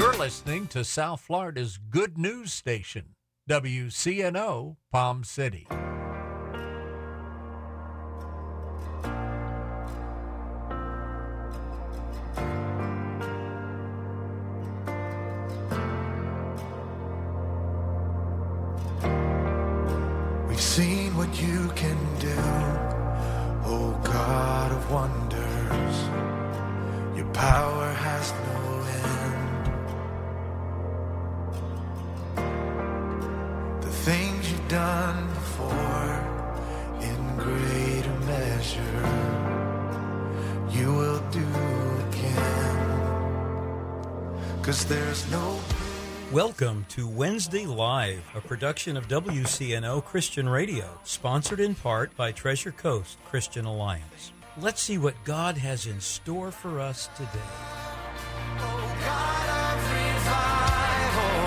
You're listening to South Florida's good news station, WCNO Palm City. We've seen what you can do, oh God of wonders. Your power has no end. The things you've done before, in greater measure, you will do again. 'Cause there's no... Welcome to Wednesday Live, a production of WCNO Christian Radio, sponsored in part by Treasure Coast Christian Alliance. Let's see what God has in store for us today. Oh God of revival,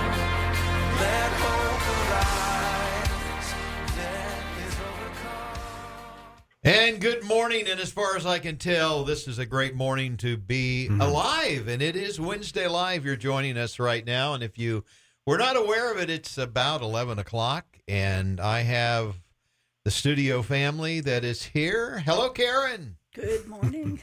let hope arise, death is overcome. And good morning, and as far as I can tell, this is a great morning to be alive, and it is Wednesday Live. You're joining us right now, and if you were not aware of it, it's about 11 o'clock, and I have the studio family that is here. Hello, Karen. Good morning.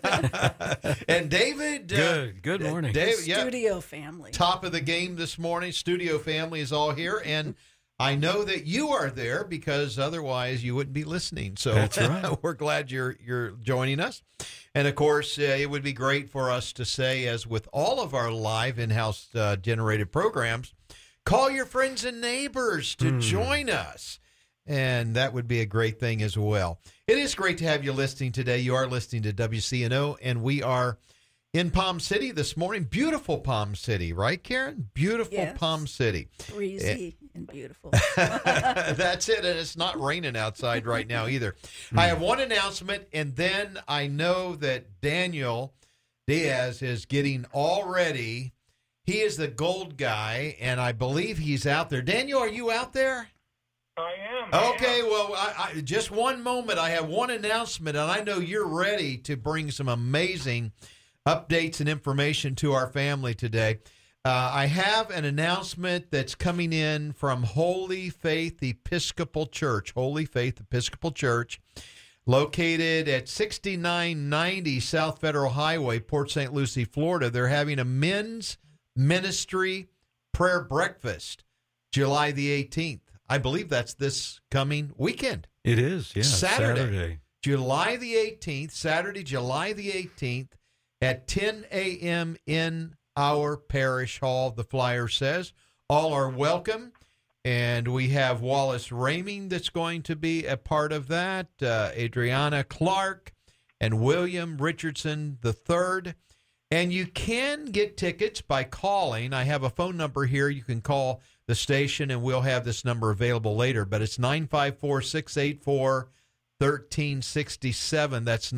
And David. Good morning. David, Studio family. top of the game this morning. Studio family is all here, and I know that you are there because otherwise you wouldn't be listening. So That's right. We're glad you're joining us. And, of course, it would be great for us to say, as with all of our live in-house generated programs, call your friends and neighbors to join us. And that would be a great thing as well. It is great to have you listening today. You are listening to WCNO, and we are in Palm City this morning. Beautiful Palm City, right, Karen? Beautiful Yes. Palm City. Breezy and beautiful. That's it, and it's not raining outside right now either. I have one announcement, and then I know that Daniel Diaz is getting all ready. He is the gold guy, and I believe he's out there. Daniel, are you out there? I am. Okay, well, I just one moment. I have one announcement, and I know you're ready to bring some amazing updates and information to our family today. I have an announcement that's coming in from Holy Faith Episcopal Church. Holy Faith Episcopal Church, located at 6990 South Federal Highway, Port St. Lucie, Florida. They're having a men's ministry prayer breakfast July the 18th. I believe that's this coming weekend. It is, yeah. Saturday. July the 18th, Saturday, July the 18th at 10 a.m. in our parish hall, the flyer says. All are welcome. And we have Wallace Raming that's going to be a part of that, Adriana Clark, and William Richardson III. And you can get tickets by calling. I have a phone number here. You can call the station, and we'll have this number available later. But it's 954-684-1367. That's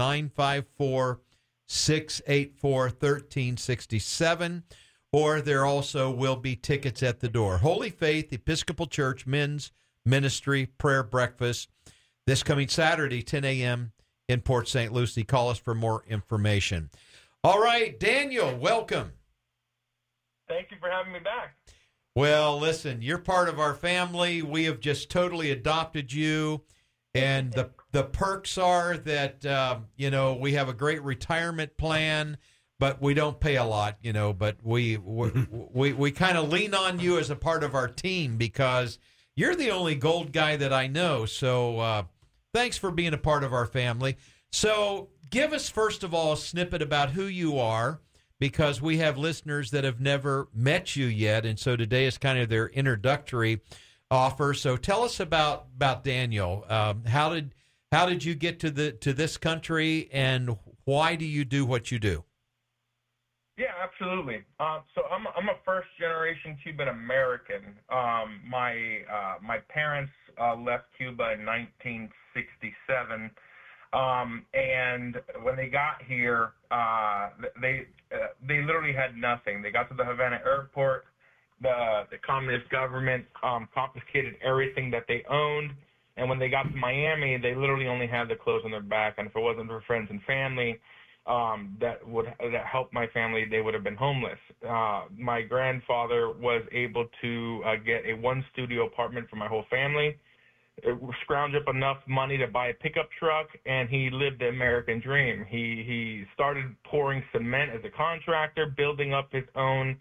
954-684-1367. Or there also will be tickets at the door. Holy Faith Episcopal Church Men's Ministry Prayer Breakfast this coming Saturday, 10 a.m. in Port St. Lucie. Call us for more information. All right, Daniel, welcome. Thank you for having me back. Well, listen, you're part of our family. We have just totally adopted you. And the perks are that, we have a great retirement plan, but we don't pay a lot, but we kind of lean on you as a part of our team because you're the only gold guy that I know. So thanks for being a part of our family. So give us, first of all, a snippet about who you are, because we have listeners that have never met you yet, and so today is kind of their introductory offer. So tell us about Daniel. How did you get to this country, and why do you do what you do? Yeah, absolutely. So I'm a first generation Cuban American. My parents left Cuba in 1967. And when they got here, they literally had nothing. They got to the Havana airport. The communist government confiscated everything that they owned. And when they got to Miami, they literally only had the clothes on their back. And if it wasn't for friends and family, that helped my family, they would have been homeless. My grandfather was able to get a one-studio apartment for my whole family, scrounge up enough money to buy a pickup truck, and he lived the American dream. He started pouring cement as a contractor, building up his own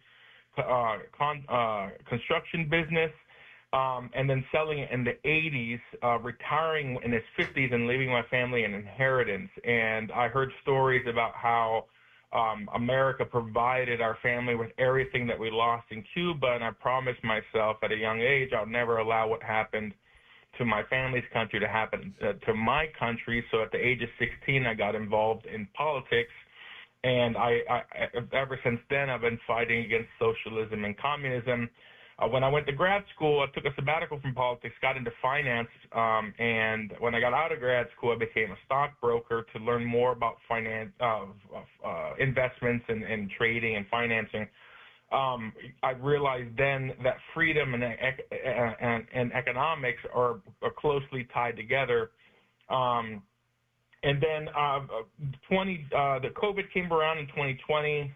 construction business, and then selling it in the 80s, retiring in his 50s and leaving my family an inheritance. And I heard stories about how America provided our family with everything that we lost in Cuba, and I promised myself at a young age I'll never allow what happened to my family's country to happen to my country. So at the age of 16, I got involved in politics, and I ever since then I've been fighting against socialism and communism. When I went to grad school, I took a sabbatical from politics, got into finance, and when I got out of grad school, I became a stockbroker to learn more about finance, investments and trading and financing. I realized then that freedom and economics are closely tied together. And then the COVID came around in 2020.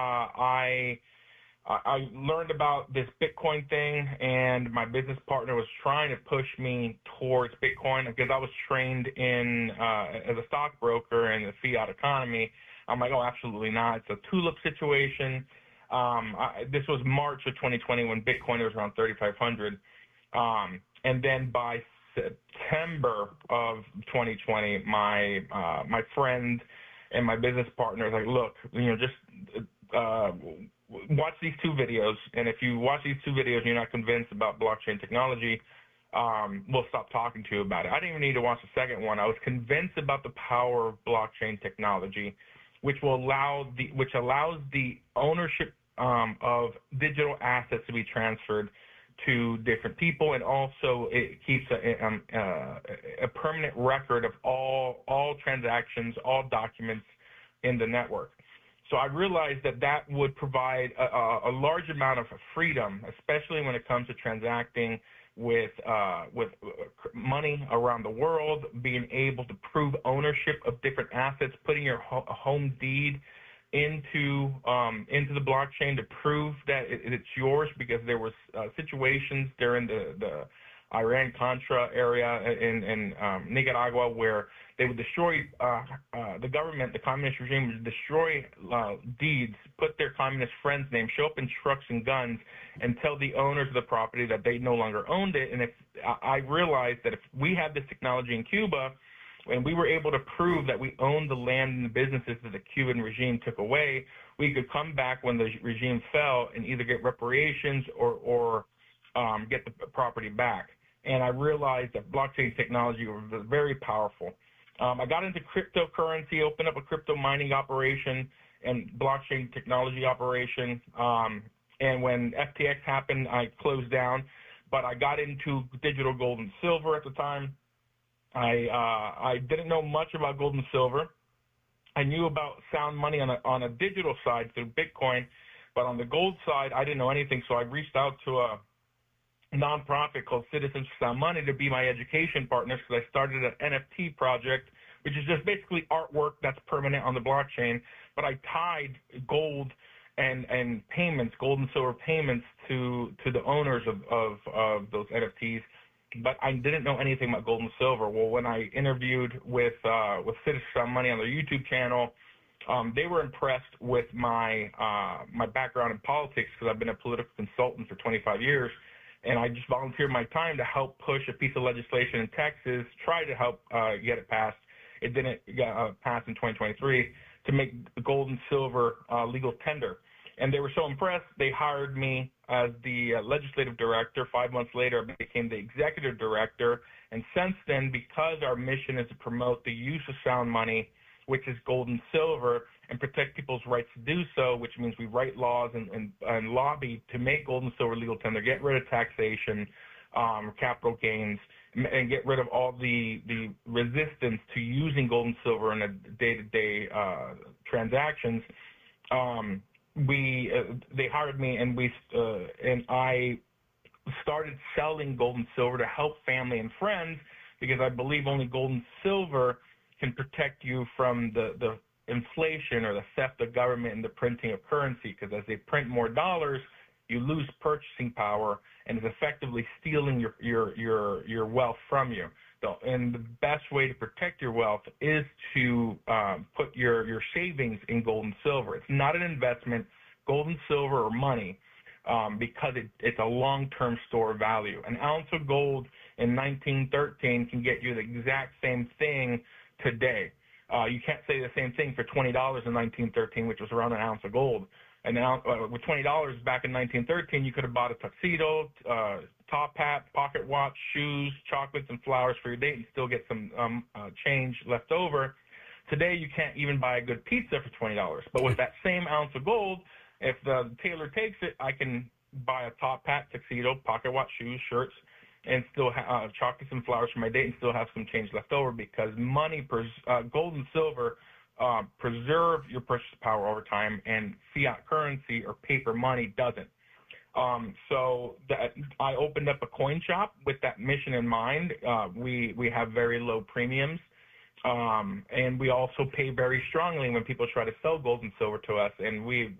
I learned about this Bitcoin thing, and my business partner was trying to push me towards Bitcoin because I was trained in as a stockbroker in the fiat economy. I'm like, oh, absolutely not. It's a tulip situation. This was March of 2020 when Bitcoin was around 3,500. And then by September of 2020, my friend and my business partner was like, look, just watch these two videos. And if you watch these two videos and you're not convinced about blockchain technology, we'll stop talking to you about it. I didn't even need to watch the second one. I was convinced about the power of blockchain technology, which allows the ownership of digital assets to be transferred to different people, and also it keeps a permanent record of all transactions, all documents in the network. So I realized that would provide a large amount of freedom, especially when it comes to transacting with money around the world, being able to prove ownership of different assets, putting your home deed into the blockchain to prove that it's yours, because there was situations during the Iran-Contra area in Nicaragua where they would destroy the government, the communist regime would destroy deeds, put their communist friends' names, show up in trucks and guns, and tell the owners of the property that they no longer owned it. And if I realized that if we had this technology in Cuba, and we were able to prove that we owned the land and the businesses that the Cuban regime took away, we could come back when the regime fell and either get reparations or get the property back. And I realized that blockchain technology was very powerful. I got into cryptocurrency, opened up a crypto mining operation and blockchain technology operation. And when FTX happened, I closed down. But I got into digital gold and silver at the time. I didn't know much about gold and silver. I knew about sound money on a digital side through Bitcoin, but on the gold side, I didn't know anything. So I reached out to a nonprofit called Citizens for Sound Money to be my education partners, because I started an NFT project, which is just basically artwork that's permanent on the blockchain. But I tied gold and payments, gold and silver payments, to the owners of those NFTs. But I didn't know anything about gold and silver. Well, when I interviewed with Citizens for Sound Money on their YouTube channel, they were impressed with my background in politics, because I've been a political consultant for 25 years. And I just volunteered my time to help push a piece of legislation in Texas, try to help get it passed. It didn't get passed in 2023, to make the gold and silver legal tender. And they were so impressed, they hired me as the legislative director. 5 months later, I became the executive director. And since then, because our mission is to promote the use of sound money, which is gold and silver, and protect people's rights to do so, which means we write laws and lobby to make gold and silver legal tender, get rid of taxation, capital gains, and get rid of all the resistance to using gold and silver in a day-to-day transactions. They hired me, and I started selling gold and silver to help family and friends, because I believe only gold and silver can protect you from the inflation or the theft of government and the printing of currency, because as they print more dollars, you lose purchasing power, and it's effectively stealing your wealth from you. And the best way to protect your wealth is to put your savings in gold and silver. It's not an investment, gold and silver or money, because it's a long-term store of value. An ounce of gold in 1913 can get you the exact same thing today. You can't say the same thing for $20 in 1913, which was around an ounce of gold. And now, with $20 back in 1913, you could have bought a tuxedo, top hat, pocket watch, shoes, chocolates, and flowers for your date and still get some change left over. Today, you can't even buy a good pizza for $20. But with that same ounce of gold, if the tailor takes it, I can buy a top hat, tuxedo, pocket watch, shoes, shirts, and still have chocolates and flowers for my date and still have some change left over, because money, gold and silver, preserve your purchase power over time, and fiat currency or paper money doesn't. So I opened up a coin shop with that mission in mind. We have very low premiums, and we also pay very strongly when people try to sell gold and silver to us. And we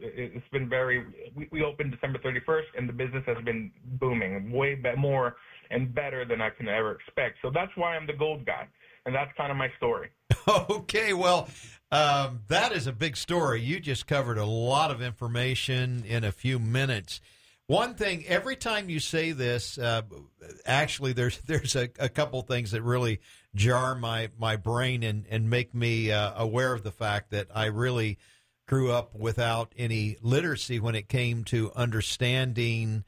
opened December 31st, and the business has been booming, way more and better than I can ever expect. So that's why I'm the gold guy, and that's kind of my story. Okay, well, that is a big story. You just covered a lot of information in a few minutes. One thing, every time you say this, actually, there's a couple things that really jar my brain and make me aware of the fact that I really grew up without any literacy when it came to understanding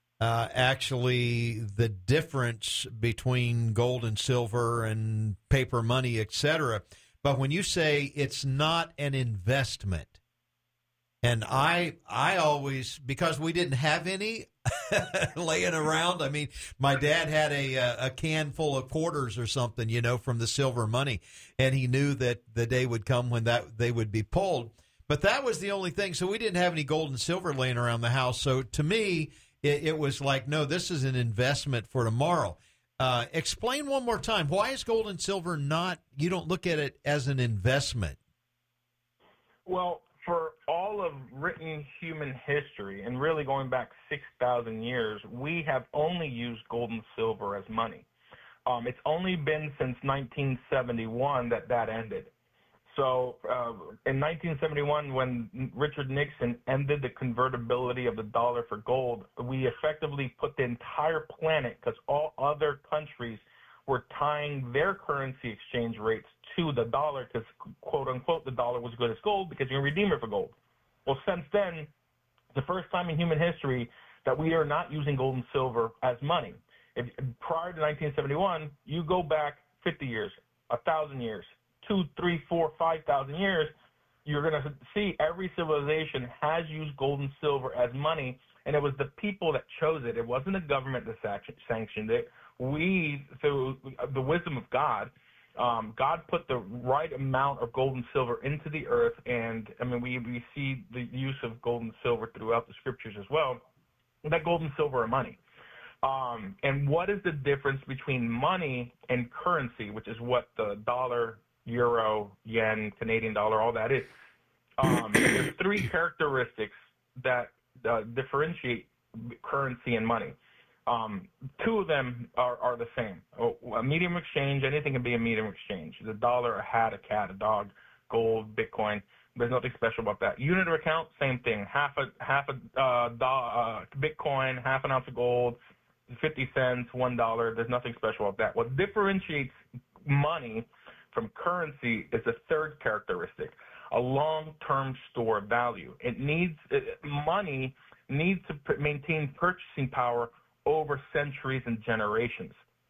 actually the difference between gold and silver and paper money, etc. But when you say it's not an investment, and I always, because we didn't have any laying around. I mean, my dad had a can full of quarters or something, from the silver money, and he knew that the day would come when they would be pulled. But that was the only thing. So we didn't have any gold and silver laying around the house. So to me, it was like, no, this is an investment for tomorrow. Explain one more time. Why is gold and silver you don't look at it as an investment? Well, for all of written human history, and really going back 6,000 years, we have only used gold and silver as money. It's only been since 1971 that ended. So in 1971, when Richard Nixon ended the convertibility of the dollar for gold, we effectively put the entire planet, because all other countries were tying their currency exchange rates to the dollar, because, quote unquote, the dollar was good as gold because you can redeem it for gold. Well, since then, the first time in human history that we are not using gold and silver as money. Prior to 1971, you go back 50 years, 1,000 years, 2, 3, 4, 5,000 years, you're going to see every civilization has used gold and silver as money, and it was the people that chose it. It wasn't the government that sanctioned it. We, through the wisdom of God, God put the right amount of gold and silver into the earth, and I mean we see the use of gold and silver throughout the scriptures as well. That gold and silver are money. And what is the difference between money and currency, which is what the dollar, euro, yen, Canadian dollar, all that is? There's three characteristics that differentiate currency and money. Two of them are the same. A medium exchange, anything can be a medium exchange. The dollar, a hat, a cat, a dog, gold, Bitcoin. There's nothing special about that. Unit of account, same thing. Half a Bitcoin, half an ounce of gold, 50 cents, $1. There's nothing special about that. What differentiates money from currency is a third characteristic, a long-term store of value. Money needs to maintain purchasing power over centuries and generations.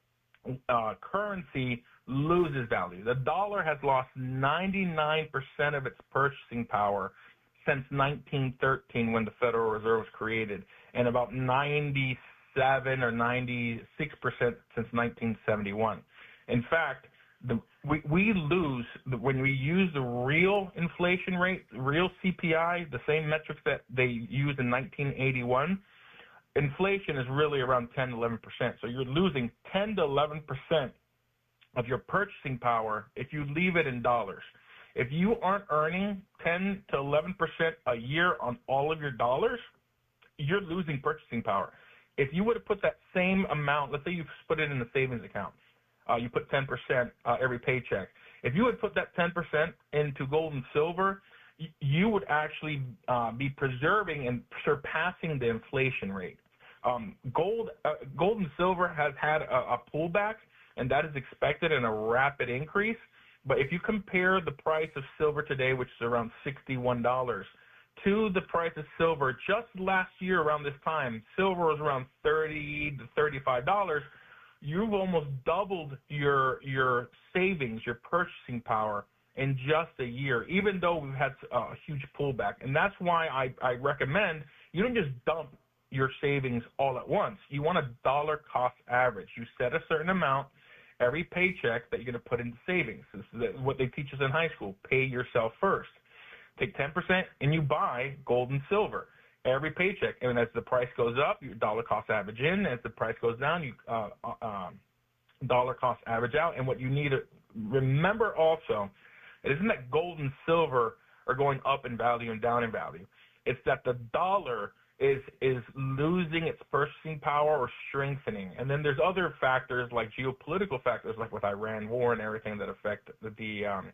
Currency loses value. The dollar has lost 99% of its purchasing power since 1913, when the Federal Reserve was created, and about 97 or 96% since 1971. In fact, we lose when we use the real inflation rate, real CPI, the same metrics that they used in 1981. Inflation is really around 10 to 11%. So you're losing 10 to 11% of your purchasing power if you leave it in dollars. If you aren't earning 10 to 11% a year on all of your dollars, you're losing purchasing power. If you would have put that same amount, let's say you put it in the savings account, you put 10% every paycheck. If you would put that 10% into gold and silver, you would actually be preserving and surpassing the inflation rate. Gold and silver has had a pullback, and that is expected in a rapid increase. But if you compare the price of silver today, which is around $61, to the price of silver just last year around this time, silver was around $30 to $35. You've almost doubled your savings, your purchasing power in just a year, even though we've had a huge pullback. And that's why I recommend you don't just dump your savings all at once. You want a dollar cost average. You set a certain amount every paycheck that you're going to put into savings. This is what they teach us in high school. Pay yourself first. Take 10% and you buy gold and silver every paycheck. And as the price goes up, you dollar cost average in. As the price goes down, you dollar cost average out. And what you need to remember also, it isn't that gold and silver are going up in value and down in value. It's that the dollar is losing its purchasing power or strengthening. And then there's other factors like geopolitical factors, like with Iran war and everything that affect the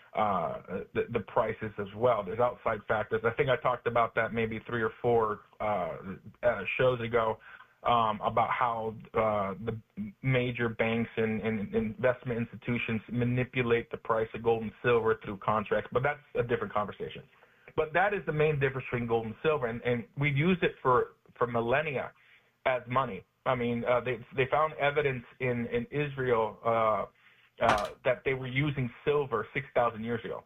prices as well. There's outside factors. I think I talked about that maybe 3 or 4 shows ago about how the major banks and investment institutions manipulate the price of gold and silver through contracts, but that's a different conversation. But that is the main difference between gold and silver, and we've used it for millennia as money. I mean, they found evidence in Israel that they were using silver 6,000 years ago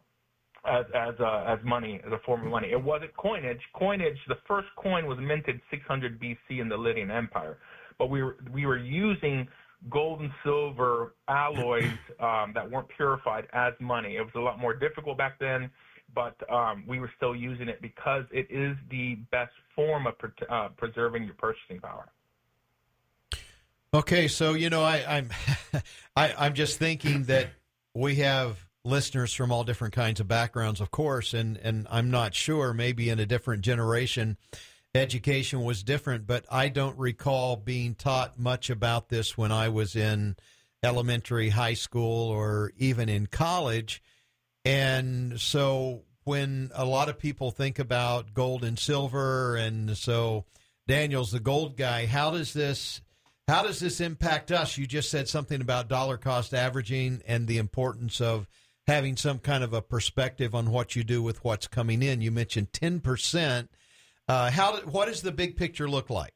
as money, as a form of money. It wasn't coinage. The first coin was minted 600 BC in the Lydian Empire, but we were using gold and silver alloys that weren't purified as money. It was a lot more difficult back then, but we were still using it because it is the best form of preserving your purchasing power. Okay, so I'm just thinking that we have listeners from all different kinds of backgrounds, of course, and I'm not sure, maybe in a different generation, education was different, but I don't recall being taught much about this when I was in elementary, high school, or even in college. And so when a lot of people think about gold and silver, and so Daniel's the gold guy, how does this impact us? You just said something about dollar cost averaging and the importance of having some kind of a perspective on what you do with what's coming in. You mentioned 10%. What does the big picture look like?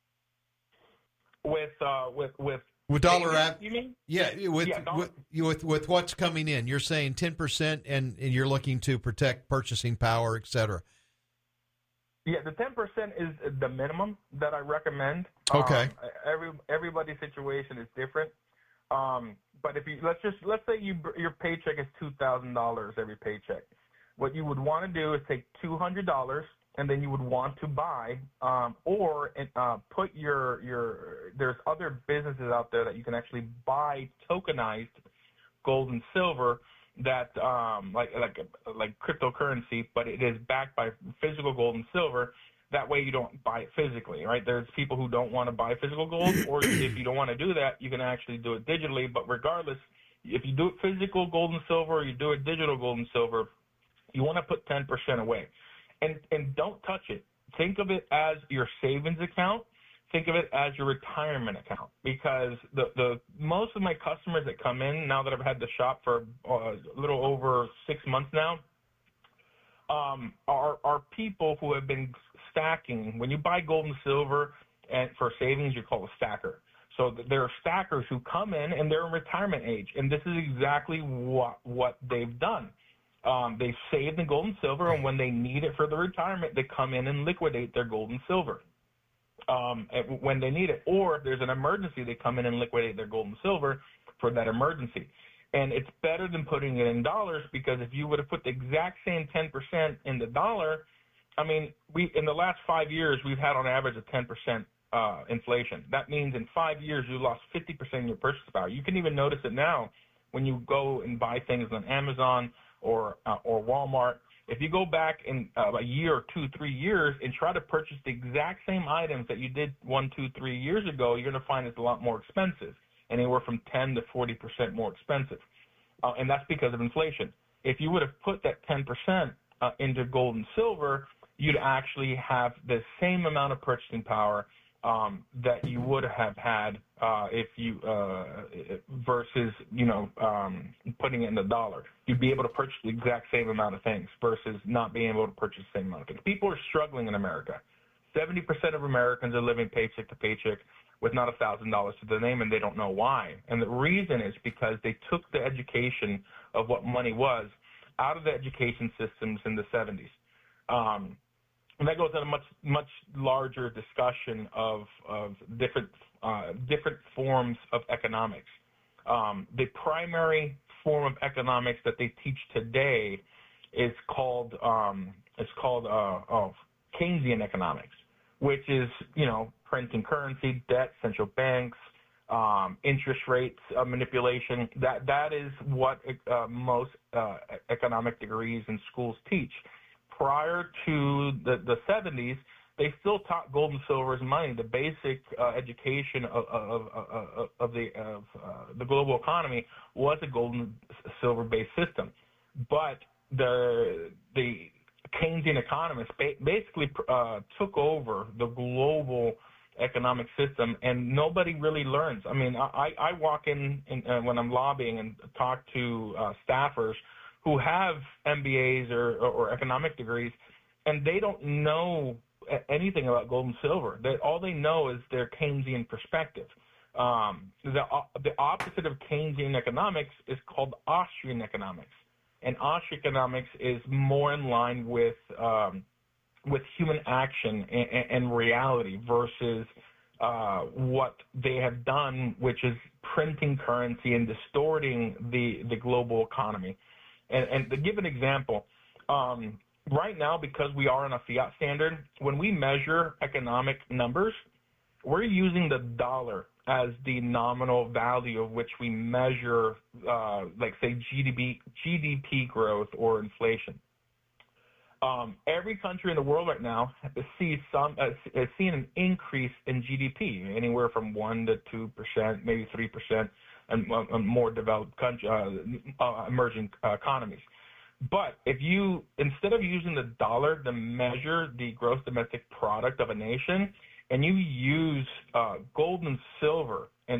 With dollar, you mean? Yeah, with what's coming in. You're saying 10%, and you're looking to protect purchasing power, et cetera. Yeah, the 10% is the minimum that I recommend. Okay. Everybody's situation is different. But if let's say your paycheck is $2,000 every paycheck. What you would want to do is take $200, and then you would want to buy or put there's other businesses out there that you can actually buy tokenized gold and silver that like cryptocurrency, but it is backed by physical gold and silver. That way you don't buy it physically, right? There's people who don't want to buy physical gold, or if you don't want to do that, you can actually do it digitally. But regardless, if you do it physical gold and silver, or you do it digital gold and silver, you want to put 10% away. And don't touch it. Think of it as your savings account. Think of it as your retirement account, because the most of my customers that come in now that I've had the shop for a little over 6 months now are people who have been stacking. When you buy gold and silver and for savings, you call a stacker. So there are stackers who come in and they're in retirement age, and this is exactly what they've done. They've saved the gold and silver, and when they need it for the retirement, they come in and liquidate their gold and silver when they need it. Or if there's an emergency, they come in and liquidate their gold and silver for that emergency. And it's better than putting it in dollars, because if you would have put the exact same 10% in the dollar, I mean, in the last 5 years, we've had on average a 10% inflation. That means in 5 years, you lost 50% of your purchase power. You can even notice it now when you go and buy things on Amazon or Walmart, if you go back in a year or 2, 3 years and try to purchase the exact same items that you did 1, 2, 3 years ago, you're going to find it's a lot more expensive, anywhere from 10 to 40% more expensive. And that's because of inflation. If you would have put that 10% into gold and silver, you'd actually have the same amount of purchasing power that you would have had if you versus putting it in the dollar. You'd be able to purchase the exact same amount of things versus not being able to purchase the same amount of things. People are struggling in America. 70% of Americans are living paycheck to paycheck with not $1,000 to their name, and they don't know why. And the reason is because they took the education of what money was out of the education systems in the 70s. And that goes into a much larger discussion of different forms of economics. The primary form of economics that they teach today is called Keynesian economics, which is printing currency, debt, central banks, interest rates manipulation. That is what most economic degrees in schools teach. Prior to the 70s, they still taught gold and silver as money. The basic education of the global economy was a gold and silver based system, but the Keynesian economists basically took over the global economic system, and nobody really learns. I mean, I walk in when I'm lobbying and talk to staffers who have MBAs or economic degrees, and they don't know anything about gold and silver. All they know is their Keynesian perspective. The opposite of Keynesian economics is called Austrian economics, and Austrian economics is more in line with human action and reality versus what they have done, which is printing currency and distorting the global economy. And to give an example, right now, because we are on a fiat standard, when we measure economic numbers, we're using the dollar as the nominal value of which we measure, like, say, GDP growth or inflation. Every country in the world right now has seen an increase in GDP, anywhere from 1 to 2%, maybe 3%, and more developed emerging economies. But if you, instead of using the dollar to measure the gross domestic product of a nation, and you use gold and silver as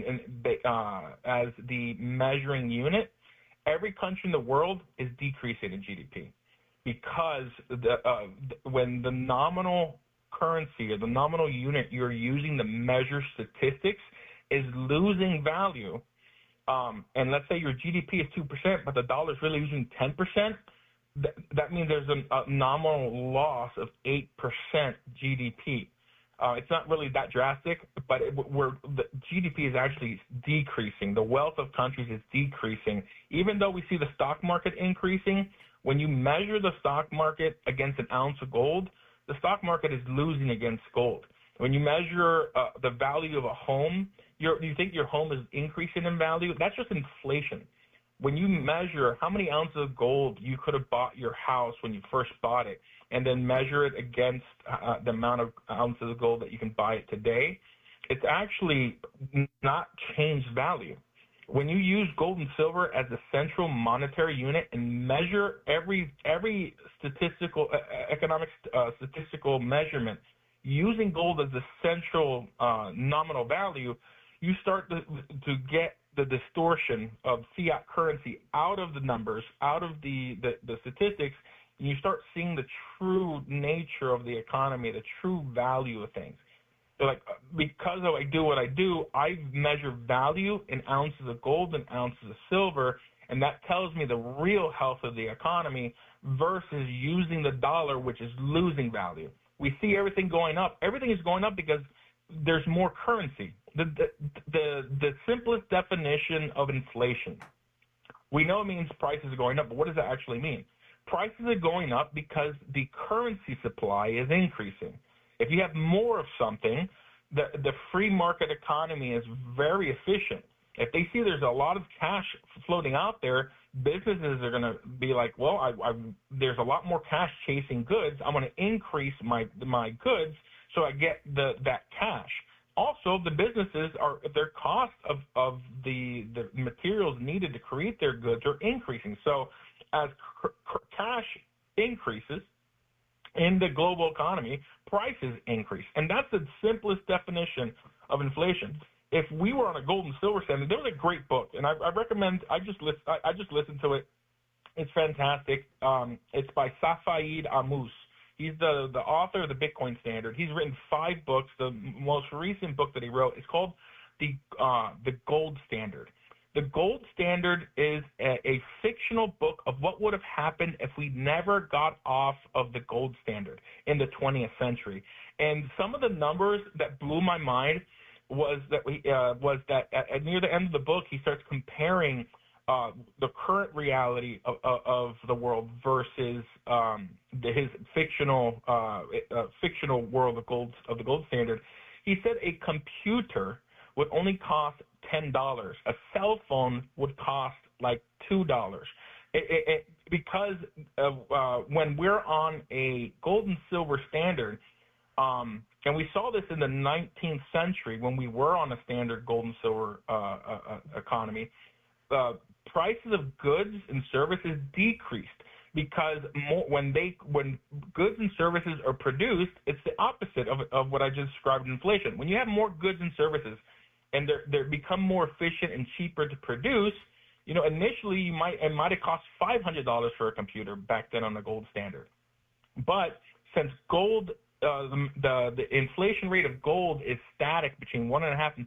the measuring unit, every country in the world is decreasing in GDP. Because when the nominal currency or the nominal unit you're using to measure statistics is losing value, and let's say your GDP is 2%, but the dollar is really losing 10%, that means there's a nominal loss of 8% GDP. It's not really that drastic, but the GDP is actually decreasing. The wealth of countries is decreasing. Even though we see the stock market increasing, when you measure the stock market against an ounce of gold, the stock market is losing against gold. When you measure the value of a home, you think your home is increasing in value. That's just inflation. When you measure how many ounces of gold you could have bought your house when you first bought it, and then measure it against the amount of ounces of gold that you can buy it today, it's actually not changed value. When you use gold and silver as the central monetary unit and measure every statistical statistical measurement using gold as the central nominal value, you start to get the distortion of fiat currency out of the numbers, out of the statistics, and you start seeing the true nature of the economy, the true value of things. So, like, because I do what I do, I measure value in ounces of gold and ounces of silver, and that tells me the real health of the economy versus using the dollar, which is losing value. We see everything going up. Everything is going up because there's more currency. The simplest definition of inflation, we know it means prices are going up, but what does that actually mean? Prices are going up because the currency supply is increasing. If you have more of something, the free market economy is very efficient. If they see there's a lot of cash floating out there, businesses are going to be like, well, there's a lot more cash chasing goods. I'm going to increase my goods so I get that cash. Also, the businesses their cost of the materials needed to create their goods are increasing. So as cash increases in the global economy, prices increase. And that's the simplest definition of inflation. If we were on a gold and silver standard, there was a great book, and I recommend. I just listened to it. It's fantastic. It's by Safaed Ammous. He's the author of the Bitcoin Standard. He's written 5 books. The most recent book that he wrote is called the Gold Standard. The Gold Standard is a fictional book of what would have happened if we never got off of the gold standard in the 20th century. And some of the numbers that blew my mind was that near the end of the book, he starts comparing the current reality of the world versus his fictional world of the gold standard. He said a computer would only cost $10. A cell phone would cost like $2. Because when we're on a gold and silver standard, and we saw this in the 19th century when we were on a standard gold and silver economy, prices of goods and services decreased because when goods and services are produced, it's the opposite of what I just described in inflation. When you have more goods and services and they become more efficient and cheaper to produce, initially it might have cost $500 for a computer back then on the gold standard. But since gold, the inflation rate of gold is static between 1.5% and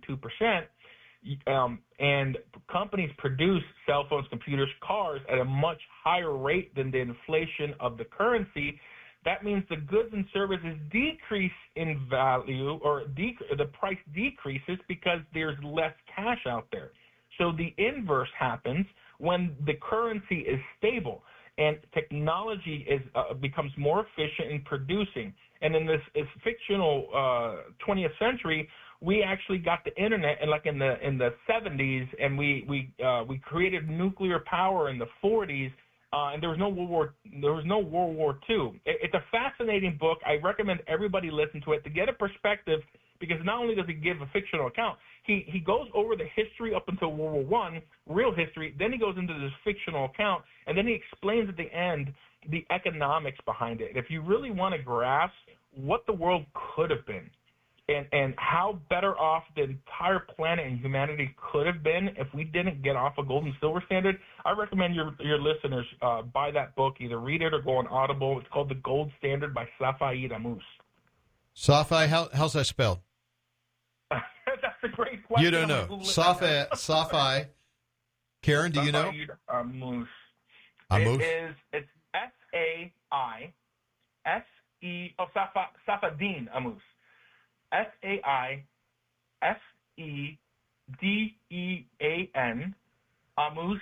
2%, and companies produce cell phones, computers, cars at a much higher rate than the inflation of the currency, that means the goods and services decrease in value, or the price decreases because there's less cash out there. So the inverse happens when the currency is stable and technology becomes more efficient in producing. And in this fictional 20th century, we actually got the internet, and like in the 70s, and we created nuclear power in the 40s, and there was no World War II. It's a fascinating book. I recommend everybody listen to it to get a perspective, because not only does he give a fictional account, he goes over the history up until World War I, real history. Then he goes into this fictional account, and then he explains at the end the economics behind it. If you really want to grasp what the world could have been, and how better off the entire planet and humanity could have been if we didn't get off a gold and silver standard, I recommend your listeners buy that book, either read it or go on Audible. It's called The Gold Standard by Safaed Ammous. Safi, how's that spelled? That's a great question. You don't know. Safi. Karen, do you know? Ammous. Ammous? It's Safaedeen Ammous. Saifedean Ammous,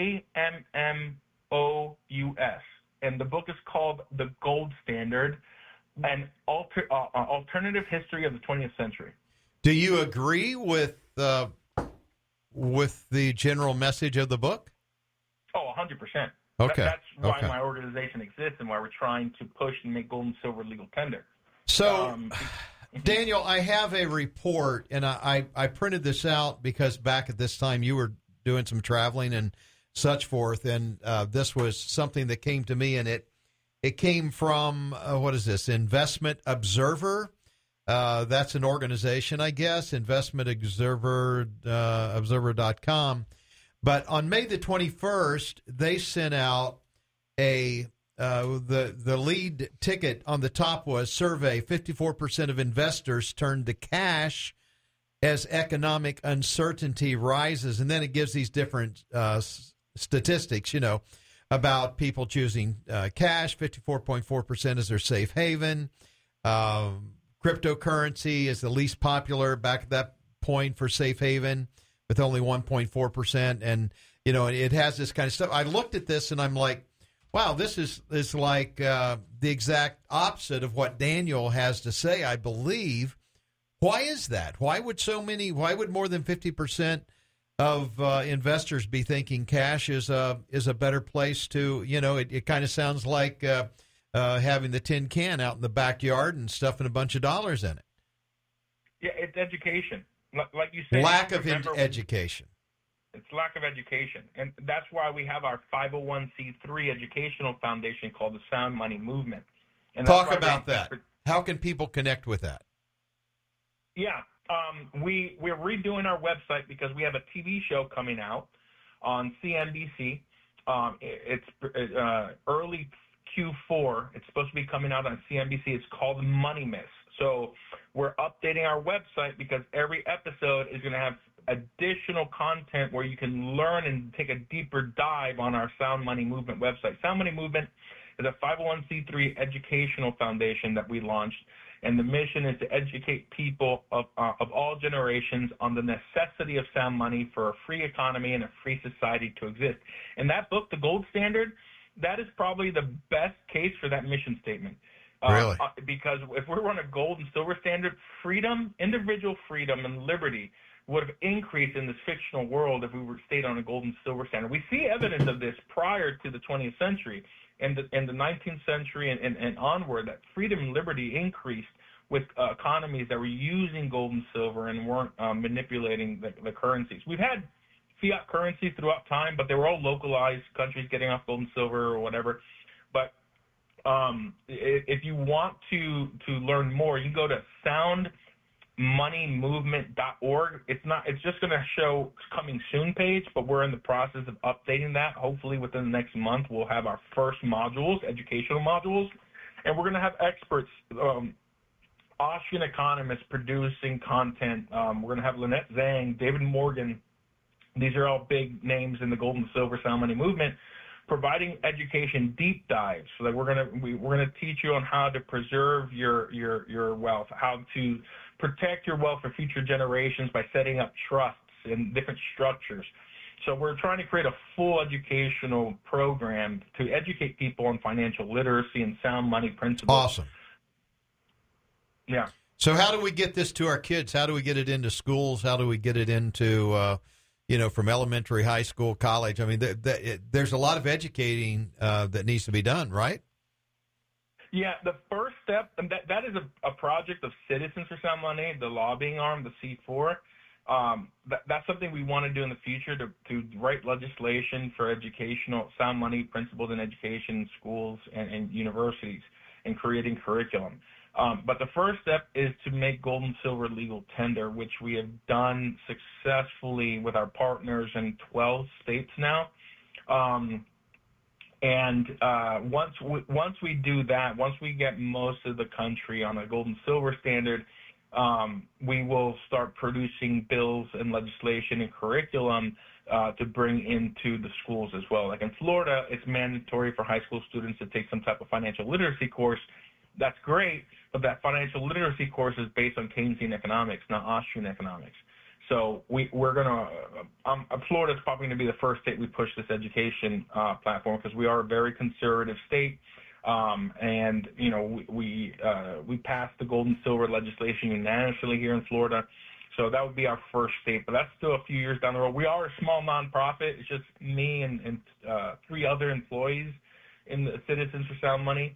Ammous. And the book is called The Gold Standard, an alternative history of the 20th century. Do you agree with the general message of the book? Oh, 100%. Okay. That's why my organization exists and why we're trying to push and make gold and silver legal tender. So, Daniel, I have a report, and I printed this out because back at this time you were doing some traveling and such forth, and this was something that came to me, and it came from, what is this, Investment Observer? That's an organization, I guess, Investment Observer, observer.com. But on May the 21st, they sent out the lead ticket on the top was survey. 54% of investors turn to cash as economic uncertainty rises. And then it gives these different statistics, about people choosing cash. 54.4% is their safe haven. Cryptocurrency is the least popular back at that point for safe haven, with only 1.4%. And, it has this kind of stuff. I looked at this and I'm like, wow, this is like the exact opposite of what Daniel has to say, I believe. Why is that? Why would more than 50% of investors be thinking cash is a better place to, it kind of sounds like having the tin can out in the backyard and stuffing a bunch of dollars in it. Yeah, it's education. Like you said, Lack of education. It's lack of education. And that's why we have our 501c3 educational foundation called the Sound Money Movement. And talk about that. How can people connect with that? Yeah. We're redoing our website because we have a TV show coming out on CNBC. It's early Q4. It's supposed to be coming out on CNBC. It's called Money Myths. So we're updating our website because every episode is going to have additional content where you can learn and take a deeper dive on our Sound Money Movement website. Sound Money Movement is a 501c3 educational foundation that we launched, and the mission is to educate people of all generations on the necessity of sound money for a free economy and a free society to exist. And that book, The Gold Standard, that is probably the best case for that mission statement. Really? Because if we're on a gold and silver standard, freedom, individual freedom and liberty would have increased in this fictional world if we were stayed on a gold and silver standard. We see evidence of this prior to the 20th century. In the 19th century and onward, that freedom and liberty increased with economies that were using gold and silver and weren't manipulating the currencies. We've had fiat currency throughout time, but they were all localized countries getting off gold and silver or whatever. But if you want to learn more, you can go to soundmoneymovement.org. It's just going to show coming soon page, but we're in the process of updating that. Hopefully within the next month, we'll have our first modules, educational modules, and we're going to have experts, Austrian economists producing content. We're going to have Lynette Zhang, David Morgan. These are all big names in the gold and silver sound money movement, providing education deep dives. So that we're going to teach you on how to preserve your wealth, how to protect your wealth for future generations by setting up trusts and different structures. So we're trying to create a full educational program to educate people on financial literacy and sound money principles. Awesome. Yeah. So how do we get this to our kids? How do we get it into schools? How do we get it into, from elementary, high school, college? I mean, there's a lot of educating that needs to be done, right? Yeah, the first step, and that is a project of Citizens for Sound Money, the lobbying arm, the C4. That's something we want to do in the future to write legislation for educational sound money principles in education, schools, and universities, and creating curriculum. But the first step is to make gold and silver legal tender, which we have done successfully with our partners in 12 states now. Once we do that, once we get most of the country on a gold and silver standard, we will start producing bills and legislation and curriculum to bring into the schools as well. Like in Florida, it's mandatory for high school students to take some type of financial literacy course. That's great, but that financial literacy course is based on Keynesian economics, not Austrian economics. So we're going to Florida's probably going to be the first state we push this education platform because we are a very conservative state. And, we passed the gold and silver legislation unanimously here in Florida. So that would be our first state, but that's still a few years down the road. We are a small nonprofit. It's just me and 3 other employees in the Citizens for Sound Money.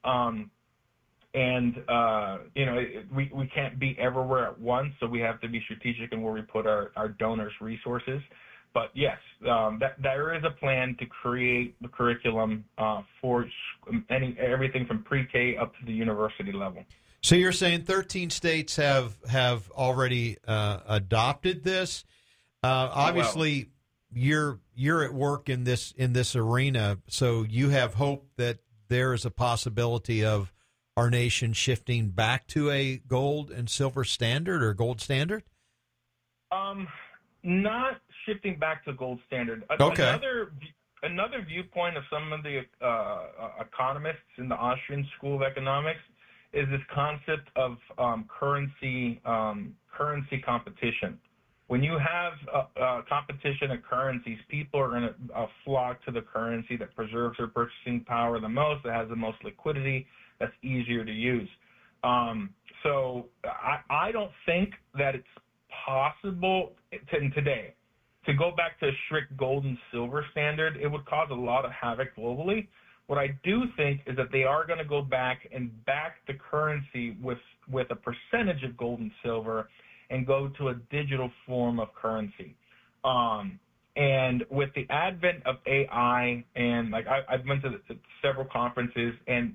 We can't be everywhere at once, so we have to be strategic in where we put our donors' resources. But yes, there is a plan to create the curriculum for everything from pre-K up to the university level. So you're saying 13 states have already adopted this. Obviously, you're at work in this arena, so you have hope that there is a possibility of our nation shifting back to a gold and silver standard or gold standard? Not shifting back to gold standard. Okay. Another viewpoint of some of the economists in the Austrian School of Economics is this concept of currency competition. When you have competition of currencies, people are going to flock to the currency that preserves their purchasing power the most, that has the most liquidity, that's easier to use. So I don't think that it's possible today to go back to a strict gold and silver standard, it would cause a lot of havoc globally. What I do think is that they are going to go back and back the currency with a percentage of gold and silver and go to a digital form of currency. And with the advent of AI, and like I've been to several conferences, and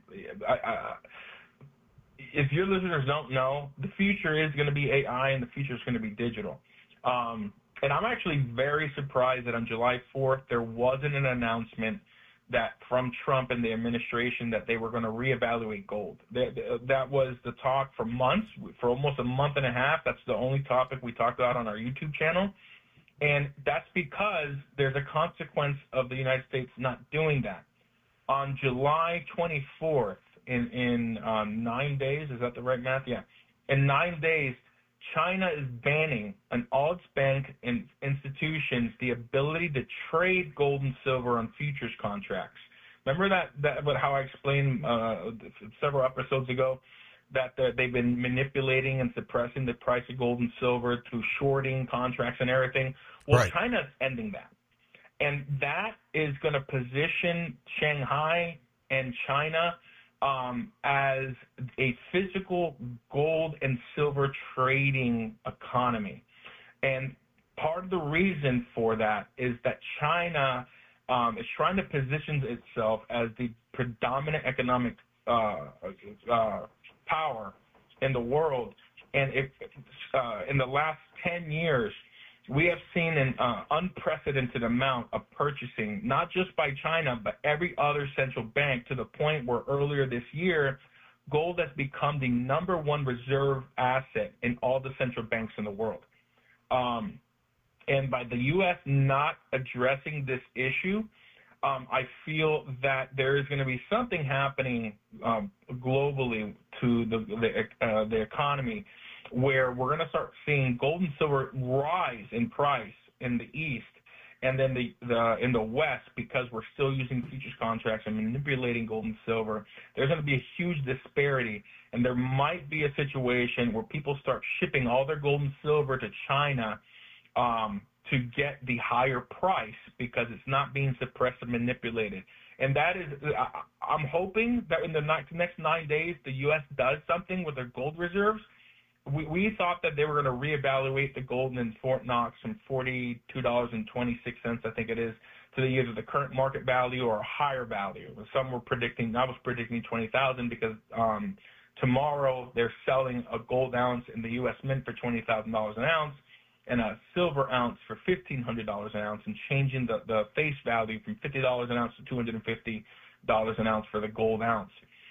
if your listeners don't know, the future is going to be AI and the future is going to be digital. And I'm actually very surprised that on July 4th, there wasn't an announcement that from Trump and the administration that they were going to reevaluate gold. That was the talk for months, for almost a month and a half. That's the only topic we talked about on our YouTube channel. And that's because there's a consequence of the United States not doing that. On July 24th, in 9 days, is that the right math? Yeah. In 9 days, China is banning on all its bank and institutions the ability to trade gold and silver on futures contracts. Remember that how I explained several episodes ago that they've been manipulating and suppressing the price of gold and silver through shorting contracts and everything? Well, right. China's ending that. And that is going to position Shanghai and China as a physical gold and silver trading economy. And part of the reason for that is that China is trying to position itself as the predominant economic power in the world. And in the last 10 years, we have seen an unprecedented amount of purchasing, not just by China, but every other central bank, to the point where earlier this year, gold has become the number one reserve asset in all the central banks in the world. And by the U.S. not addressing this issue, I feel that there is going to be something happening globally to the economy, where we're going to start seeing gold and silver rise in price in the East, and then in the West, because we're still using futures contracts and manipulating gold and silver. There's going to be a huge disparity, and there might be a situation where people start shipping all their gold and silver to China to get the higher price because it's not being suppressed and manipulated. And that is, I'm hoping that in the next 9 days, the U.S. does something with their gold reserves. We thought that they were going to reevaluate the gold in Fort Knox from $42.26, I think it is, to either the current market value or a higher value. Some were predicting, I was predicting $20,000 because tomorrow they're selling a gold ounce in the U.S. Mint for $20,000 an ounce and a silver ounce for $1,500 an ounce, and changing the face value from $50 an ounce to $250 an ounce for the gold ounce.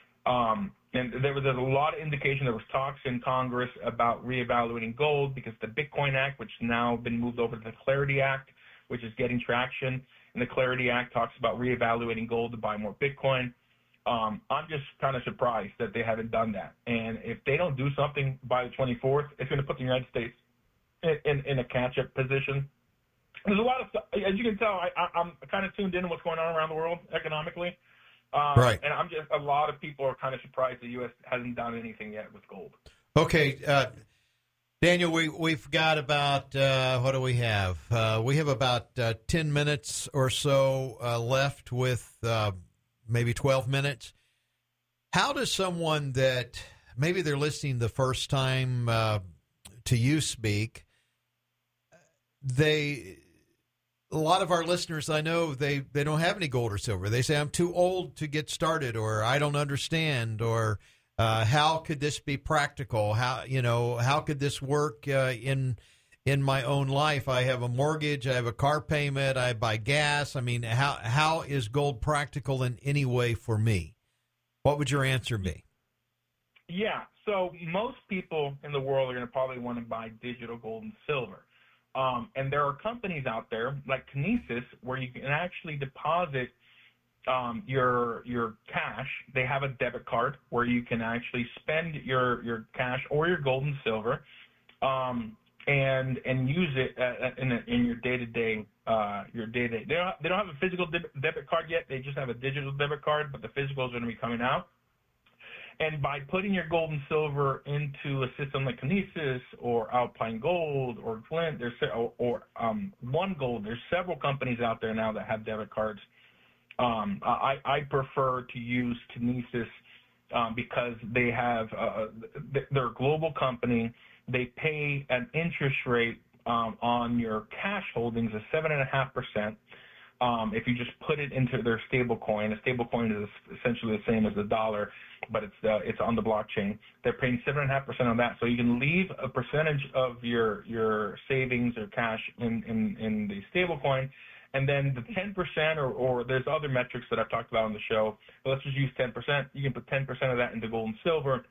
And there's a lot of indication, there was talks in Congress about reevaluating gold because the Bitcoin Act, which has now been moved over to the Clarity Act, which is getting traction, and the Clarity Act talks about reevaluating gold to buy more Bitcoin. I'm just kind of surprised that they haven't done that. And if they don't do something by the 24th, it's going to put the United States in a catch-up position. There's a lot of stuff. As you can tell, I'm kind of tuned in to what's going on around the world economically. Right. And a lot of people are kind of surprised the U.S. hasn't done anything yet with gold. Okay, Daniel, we've got about, what do we have? We have about 10 minutes or so left with maybe 12 minutes. How does someone that maybe they're listening the first time to you speak, a lot of our listeners, I know, they don't have any gold or silver. They say, I'm too old to get started, or I don't understand, or how could this be practical? How could this work in my own life? I have a mortgage, I have a car payment, I buy gas. I mean, how is gold practical in any way for me? What would your answer be? Yeah, so most people in the world are going to probably want to buy digital gold and silver. And there are companies out there like Kinesis where you can actually deposit your cash. They have a debit card where you can actually spend your cash or your gold and silver and use it in your day-to-day. They don't have a physical debit card yet. They just have a digital debit card, but the physical is going to be coming out. And by putting your gold and silver into a system like Kinesis or Alpine Gold or Glint, or One Gold, there's several companies out there now that have debit cards. I prefer to use Kinesis because they have they're a global company. They pay an interest rate on your cash holdings of 7.5%. If you just put it into their stable coin. A stable coin is essentially the same as the dollar, but it's on the blockchain. They're paying 7.5% on that, so you can leave a percentage of your savings or cash in the stable coin, and then the 10% or there's other metrics that I've talked about on the show. But let's just use 10%. You can put 10% of that into gold and silver,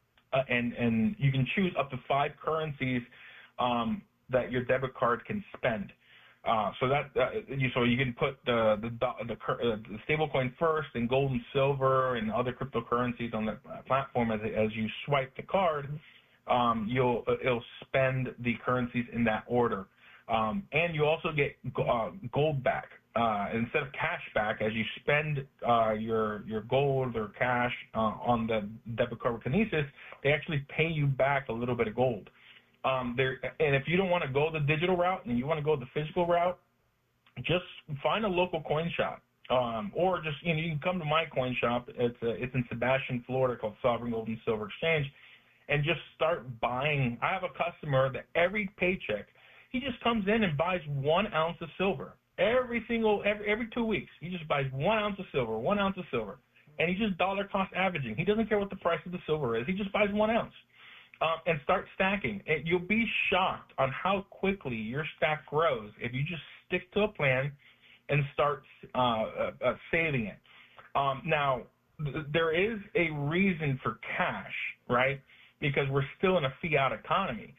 and you can choose up to 5 currencies that your debit card can spend. So you can put the stable coin first, and gold and silver and other cryptocurrencies on the platform. As you swipe the card, it'll spend the currencies in that order, and you also get gold back instead of cash back. As you spend your gold or cash on the debit card with Kinesis, they actually pay you back a little bit of gold. And if you don't want to go the digital route and you want to go the physical route, just find a local coin shop, or just you can come to my coin shop. It's in Sebastian, Florida, called Sovereign Gold and Silver Exchange, and just start buying. I have a customer that every paycheck he just comes in and buys 1 ounce of silver every 2 weeks. He just buys 1 ounce of silver, 1 ounce of silver, and he's just dollar cost averaging. He doesn't care what the price of the silver is. He just buys 1 ounce. And start stacking. You'll be shocked on how quickly your stack grows if you just stick to a plan and start saving it. Now, there is a reason for cash, right? Because we're still in a fiat economy.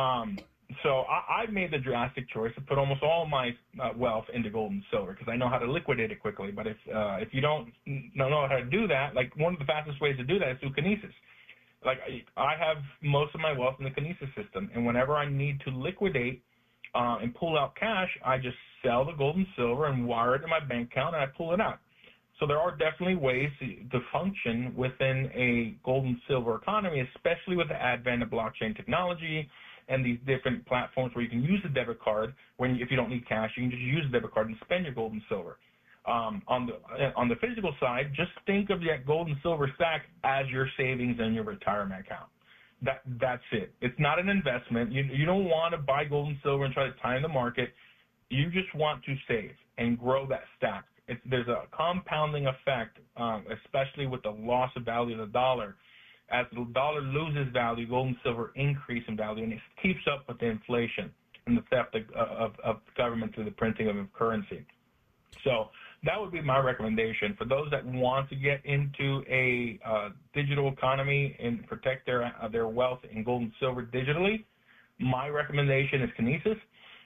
So I've made the drastic choice to put almost all my wealth into gold and silver because I know how to liquidate it quickly. But if you don't know how to do that, like one of the fastest ways to do that is through Kinesis. Like I have most of my wealth in the Kinesis system, and whenever I need to liquidate and pull out cash, I just sell the gold and silver and wire it to my bank account, and I pull it out. So there are definitely ways to function within a gold and silver economy, especially with the advent of blockchain technology and these different platforms where you can use the debit card if you don't need cash, you can just use the debit card and spend your gold and silver. On the physical side, just think of that gold and silver stack as your savings and your retirement account. That's it. It's not an investment. You don't want to buy gold and silver and try to time the market. You just want to save and grow that stack. There's a compounding effect, especially with the loss of value of the dollar. As the dollar loses value, gold and silver increase in value, and it keeps up with the inflation and the theft of government through the printing of currency. So that would be my recommendation for those that want to get into a digital economy and protect their wealth in gold and silver digitally. My recommendation is Kinesis.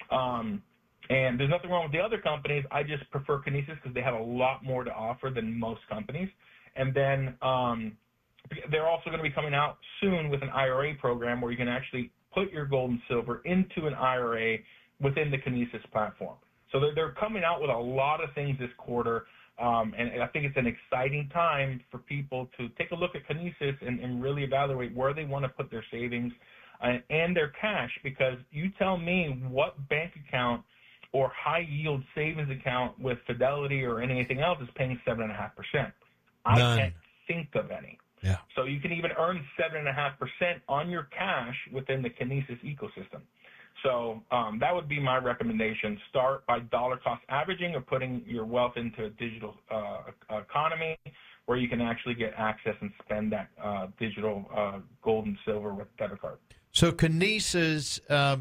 And there's nothing wrong with the other companies. I just prefer Kinesis because they have a lot more to offer than most companies. And then they're also going to be coming out soon with an IRA program where you can actually put your gold and silver into an IRA within the Kinesis platform. So they're coming out with a lot of things this quarter, and I think it's an exciting time for people to take a look at Kinesis and really evaluate where they want to put their savings and their cash, because you tell me what bank account or high-yield savings account with Fidelity or anything else is paying 7.5%. I can't think of any. Yeah. So you can even earn 7.5% on your cash within the Kinesis ecosystem. So that would be my recommendation. Start by dollar cost averaging or putting your wealth into a digital economy where you can actually get access and spend that digital gold and silver with debit card. So Kinesis,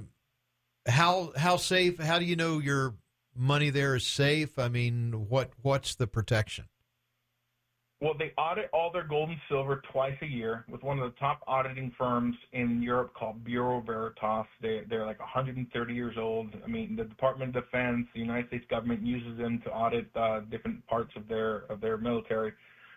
how safe? How do you know your money there is safe? I mean, what's the protection? Well, they audit all their gold and silver twice a year with one of the top auditing firms in Europe called Bureau Veritas. They're like 130 years old. I mean, the Department of Defense, the United States government uses them to audit different parts of their military.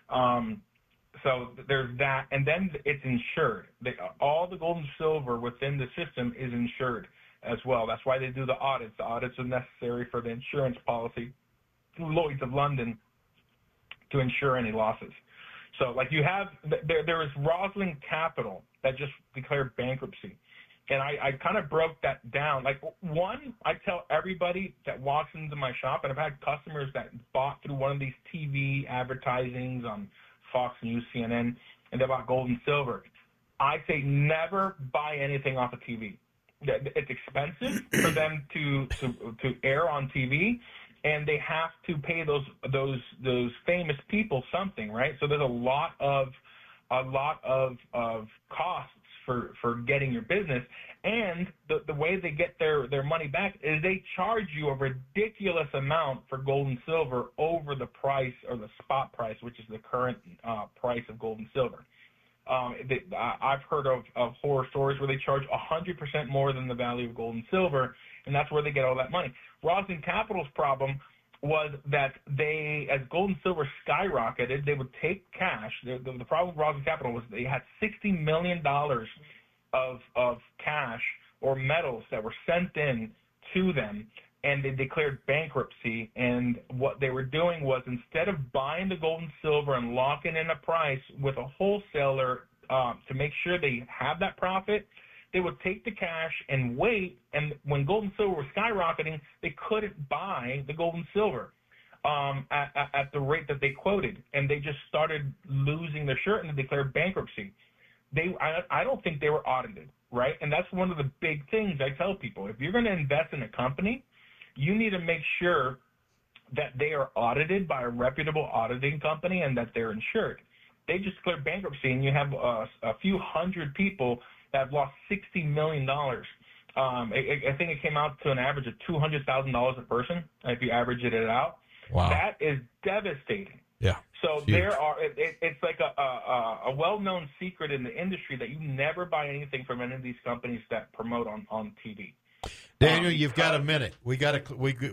So there's that, and then it's insured. All the gold and silver within the system is insured as well. That's why they do the audits. The audits are necessary for the insurance policy through Lloyd's of London to insure any losses. So, like, you have there is Rosalind Capital that just declared bankruptcy. And I kind of broke that down. Like, one, I tell everybody that walks into my shop, and I've had customers that bought through one of these TV advertisings on Fox News, CNN, and they bought gold and silver. I say never buy anything off of TV. It's expensive for them to air on TV, and they have to pay those famous people something, right? So there's a lot of costs for getting your business, and the way they get their money back is they charge you a ridiculous amount for gold and silver over the price or the spot price, which is the current price of gold and silver. I've heard of horror stories where they charge 100% more than the value of gold and silver, and that's where they get all that money. Rosalind Capital's problem was that as gold and silver skyrocketed, they would take cash. The problem with Rosalind Capital was they had $60 million of cash or metals that were sent in to them, and they declared bankruptcy. And what they were doing was, instead of buying the gold and silver and locking in a price with a wholesaler to make sure they have that profit, they would take the cash and wait, and when gold and silver was skyrocketing, they couldn't buy the gold and silver at the rate that they quoted, and they just started losing their shirt and they declared bankruptcy. I don't think they were audited, right? And that's one of the big things I tell people. If you're going to invest in a company, you need to make sure that they are audited by a reputable auditing company and that they're insured. They just declared bankruptcy, and you have a few hundred people that have lost $60 million. I think it came out to an average of $200,000 a person if you average it out. Wow. That is devastating. Yeah. So it's like a well-known secret in the industry that you never buy anything from any of these companies that promote on TV. Daniel, you've got a minute. We got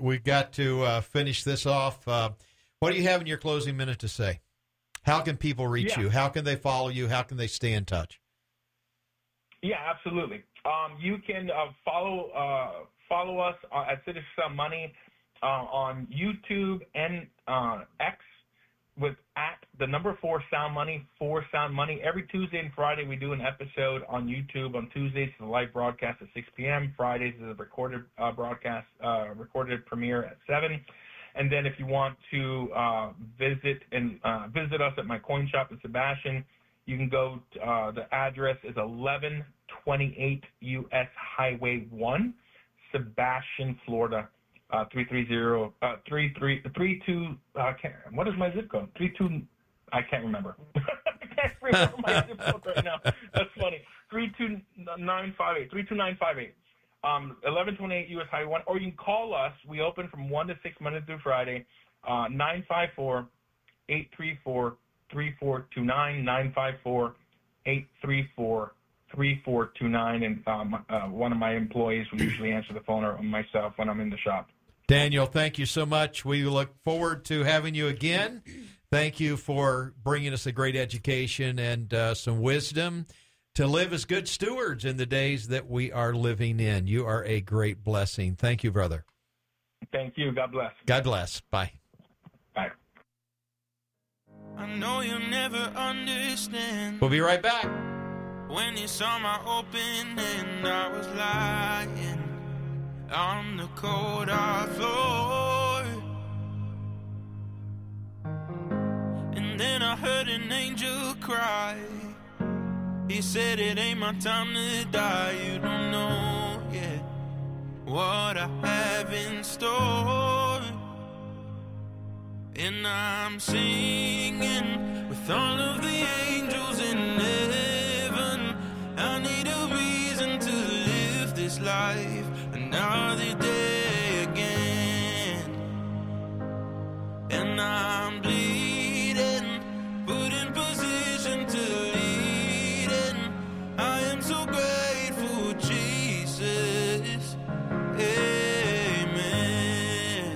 to finish this off. What do you have in your closing minute to say? How can people reach you? How can they follow you? How can they stay in touch? Yeah, absolutely. You can follow us at Citizen Sound Money on YouTube and X with @4 Sound Money, 4 Sound Money. Every Tuesday and Friday we do an episode on YouTube. On Tuesdays it's a live broadcast at 6 p.m. Fridays is a recorded broadcast, recorded premiere at 7. And then if you want to visit us at my coin shop in Sebastian, you can go to, the address is 1128 US Highway 1, Sebastian, Florida, 33032. What is my zip code? 32. I can't remember. I can't remember my zip code right now. That's funny. 32958. 32958. 1128 US Highway 1. Or you can call us. We open from 1 to 6 Monday through Friday. 954-834-3429. 954-834-3429. And one of my employees will usually answer the phone, or myself when I'm in the shop. Daniel, thank you so much. We look forward to having you again. Thank you for bringing us a great education and some wisdom to live as good stewards in the days that we are living in. You are a great blessing. Thank you, brother. Thank you. God bless. God bless. Bye. Bye. I know you'll never understand. We'll be right back. When you saw my open hand, I was lying on the cold hard floor. And then I heard an angel cry. He said it ain't my time to die. You don't know yet what I have in store. And I'm singing with all of the angels in heaven. I need a reason to live this life another day again. And I'm bleeding, put in position to lead. And I am so grateful, Jesus. Amen.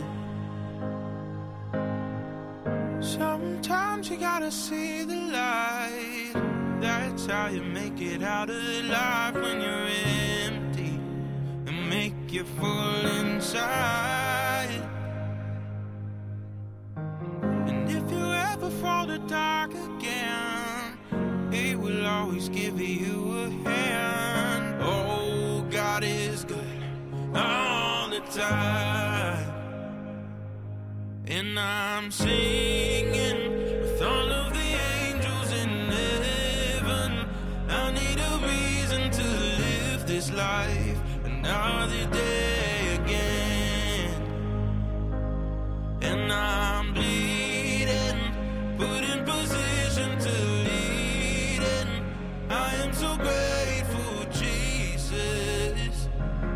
Sometimes you gotta see the light. That's how you make it out alive when you're empty and make you full inside. And if you ever fall to dark again, always give you a hand. Oh, God is good all the time. And I'm singing with all of the angels in heaven. I need a reason to live this life another day again. And I'm bleeding, put in position to lead it. I am so grateful, Jesus.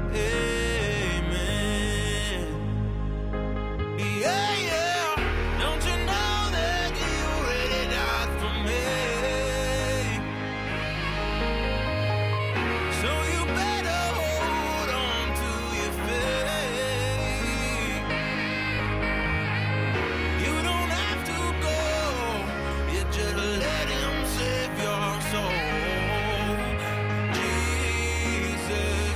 Amen. Yeah, yeah. Don't you know that you already died for me? So you better hold on to your faith. You don't have to go. You just let him save your soul. Jesus,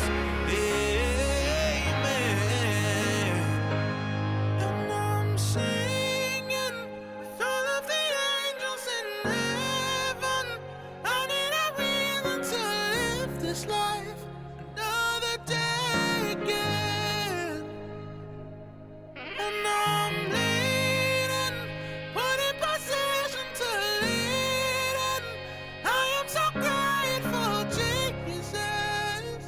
amen. And I'm singing with all of the angels in heaven. I need a reason to live this life another day again. And I'm bleeding, put in position to lead it. I am so grateful, Jesus.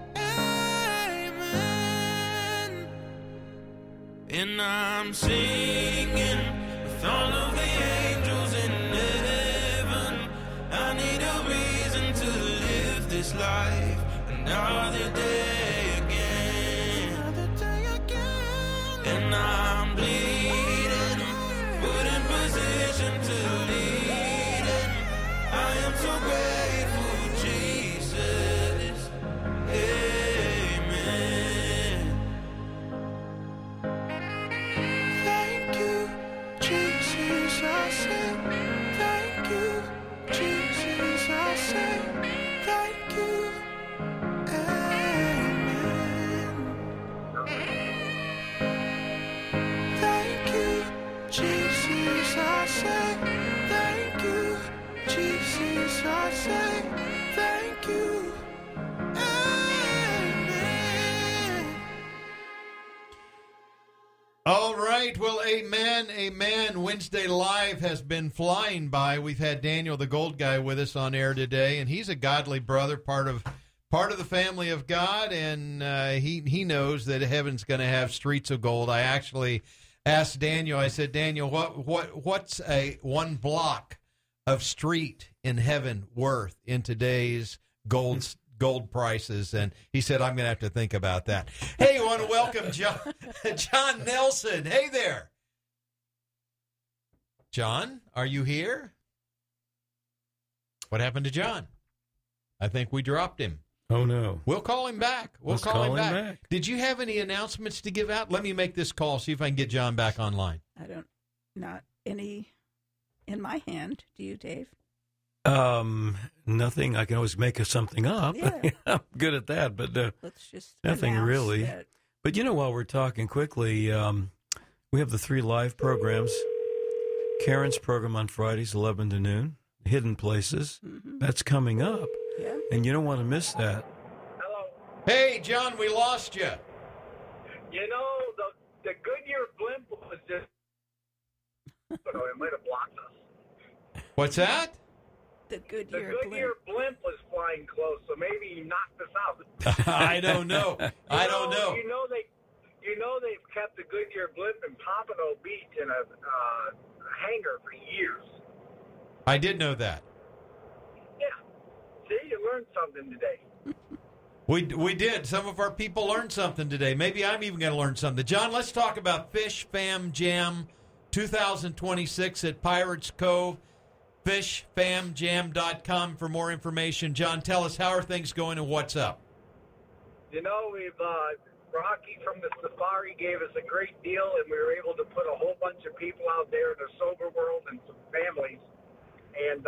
Amen. And I'm singing with all of the angels in heaven. I need a reason to live this life another day again. And I'm bleeding, put in position to lead it. I am so grateful, Jesus. Amen. Thank you, Jesus, I say. Thank you, Jesus, I say. Thank you. Amen. Thank you, Jesus, I say. Thank you, Jesus, I say. Thank you. Amen. All right. Well, amen. Amen. Wednesday Live has been flying by. We've had Daniel the Gold Guy with us on air today, and he's a godly brother, part of the family of God, and he knows that heaven's going to have streets of gold. I actually asked Daniel, I said, Daniel, what's a one block of street in heaven worth in today's gold prices? And he said, I'm going to have to think about that. Hey, I want to welcome John Nelson. Hey there. John, are you here? What happened to John? I think we dropped him. Oh, no. We'll call him back. Let's call him back. Did you have any announcements to give out? Let me make this call, see if I can get John back online. Not any in my hand. Do you, Dave? Nothing. I can always make something up. Yeah. I'm good at that, but Let's just nothing announce really. that- But while we're talking quickly, we have the 3 live programs. Karen's program on Fridays, 11 to noon. Hidden Places. Mhm. That's coming up. Yeah. And you don't want to miss that. Hello. Hey, John, we lost you. You know, the Goodyear blimp was just. It might have blocked us. What's that? The The Goodyear Goodyear blimp was flying close, so maybe he knocked us out. I don't know. I don't know. You know they've kept the Goodyear blimp in Pompano Beach in a hangar for years. I did know that. Yeah. See, you learned something today. We did. Some of our people learned something today. Maybe I'm even going to learn something. John, let's talk about Fish Fam Jam 2026 at Pirates Cove. FishFamJam.com for more information. John, tell us, how are things going and what's up? You know, Rocky from the Safari gave us a great deal, and we were able to put a whole bunch of people out there in the sober world and some families. And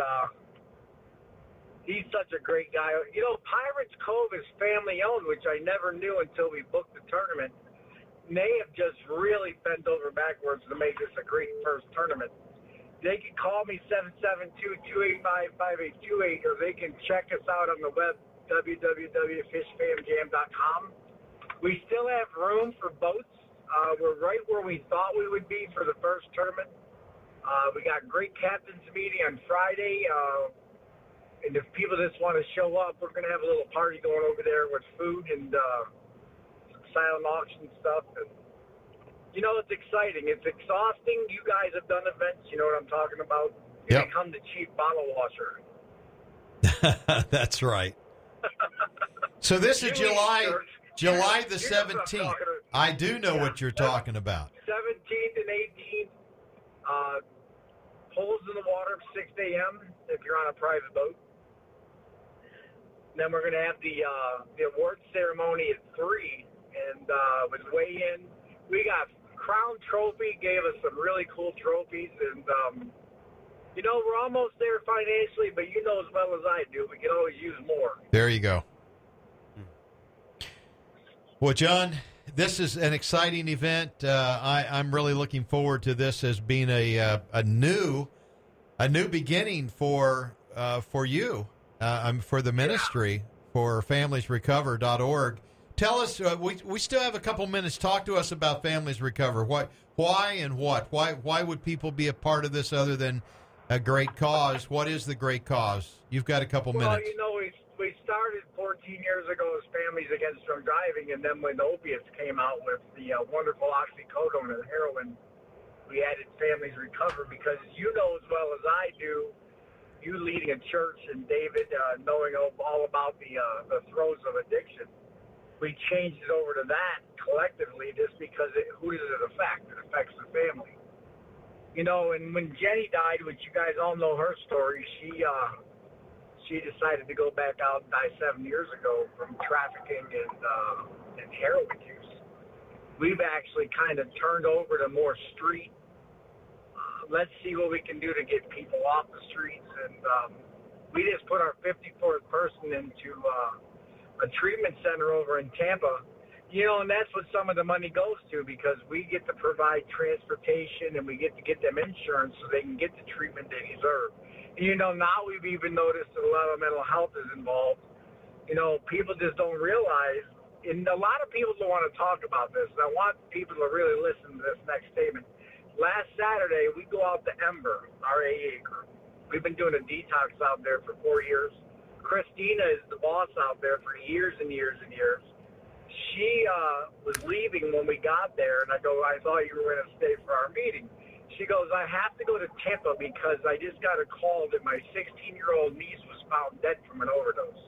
he's such a great guy. You know, Pirates Cove is family-owned, which I never knew until we booked the tournament. And they have just really bent over backwards to make this a great first tournament. they can call me 772-285-5828, or they can check us out on the web, www.fishfamjam.com. We still have room for boats. We're right where we thought we would be for the first tournament. We got great captain's meeting on Friday. And if people just want to show up, we're going to have a little party going over there with food and some silent auction stuff. And, you know, it's exciting. It's exhausting. You guys have done events. You know what I'm talking about. You Yep. become the chief bottle washer. That's right. So this is You July Church. the You know what I'm 17th. talking about. I do know what you're talking about. 17th and 18th. Poles in the water 6 a.m. if you're on a private boat. Then we're going to have the award ceremony at 3, and with weigh-in. We got Crown Trophy, gave us some really cool trophies, and, you know, we're almost there financially, but you know as well as I do, we can always use more. There you go. Well, John, this is an exciting event. I'm really looking forward to this as being a new beginning for you, for the ministry, for familiesrecover.org. Tell us, we still have a couple minutes. Talk to us about Families Recover. Why and what? Why would people be a part of this other than a great cause? What is the great cause? You've got a couple minutes. Well, you know, we started 14 years ago as Families Against Drunk Driving, and then when opiates came out with the wonderful oxycodone and heroin, we added Families Recover because you know as well as I do, you leading a church and David knowing all about the throes of addiction, we changed it over to that collectively just because who does it affect? It affects the family. You know, and when Jenny died, which you guys all know her story, she decided to go back out and die 7 years ago from trafficking and heroin use. We've actually kind of turned over to more street. Let's see what we can do to get people off the streets. And we just put our 54th person into a treatment center over in Tampa. You know, and that's what some of the money goes to because we get to provide transportation and we get to get them insurance so they can get the treatment they deserve. And, you know, now we've even noticed that a lot of mental health is involved. You know, people just don't realize, and a lot of people don't want to talk about this, and I want people to really listen to this next statement. Last Saturday, we go out to Ember, our AA group. We've been doing a detox out there for 4 years. Christina is the boss out there for years and years and years. She was leaving when we got there, and I go, I thought you were going to stay for our meeting. She goes, I have to go to Tampa because I just got a call that my 16-year-old niece was found dead from an overdose.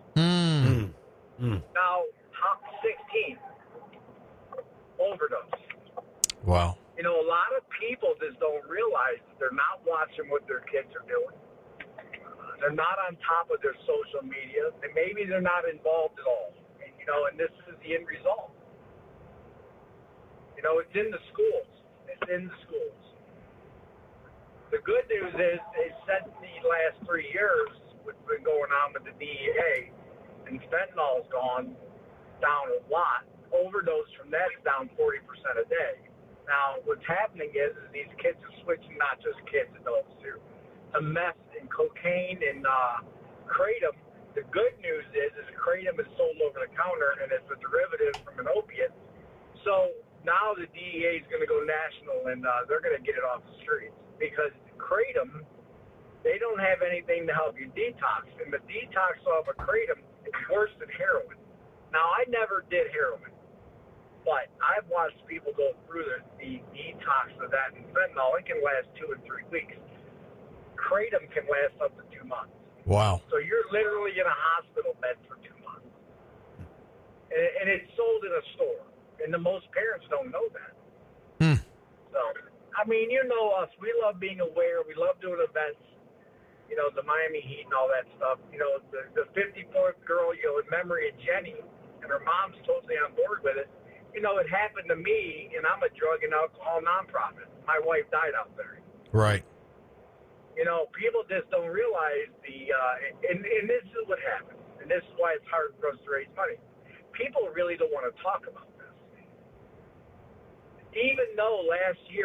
Now, 16, overdose. Wow. You know, a lot of people just don't realize that they're not watching what their kids are doing. They're not on top of their social media, and maybe they're not involved at all. And, you know, and this is the end result. You know, it's in the schools. It's in the schools. The good news is, since the last 3 years, what's been going on with the DEA, and fentanyl's gone down a lot. Overdose from that is down 40% a day. Now, what's happening is these kids are switching, not just kids, adults too, to meth and cocaine and kratom. The good news is kratom is sold over the counter, and it's a derivative from an opiate. So now the DEA is going to go national, and they're going to get it off the streets because kratom, they don't have anything to help you detox, and the detox off of kratom is worse than heroin. Now, I never did heroin, but I've watched people go through the detox of that, and fentanyl, it can last 2 and 3 weeks. Kratom can last up to 2 months. Wow. So you're literally in a hospital bed for 2 months. And it's sold in a store. And the most parents don't know that. So, I mean, you know us. We love being aware. We love doing events. You know, the Miami Heat and all that stuff. You know, the 54th girl, you know, in memory of Jenny, and her mom's totally on board with it. You know, it happened to me, and I'm a drug and alcohol nonprofit. My wife died out there. Right. You know, people just don't realize and this is what happens, and this is why it's hard for us to raise money. People really don't want to talk about this. Even though last year,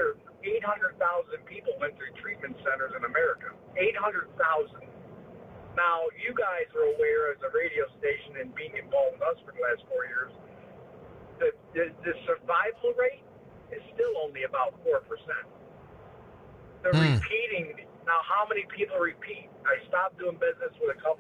800,000 people went through treatment centers in America. 800,000. Now, you guys are aware as a radio station and being involved with us for the last 4 years, the survival rate is still only about 4%. The repeating, now how many people repeat? I stopped doing business with a couple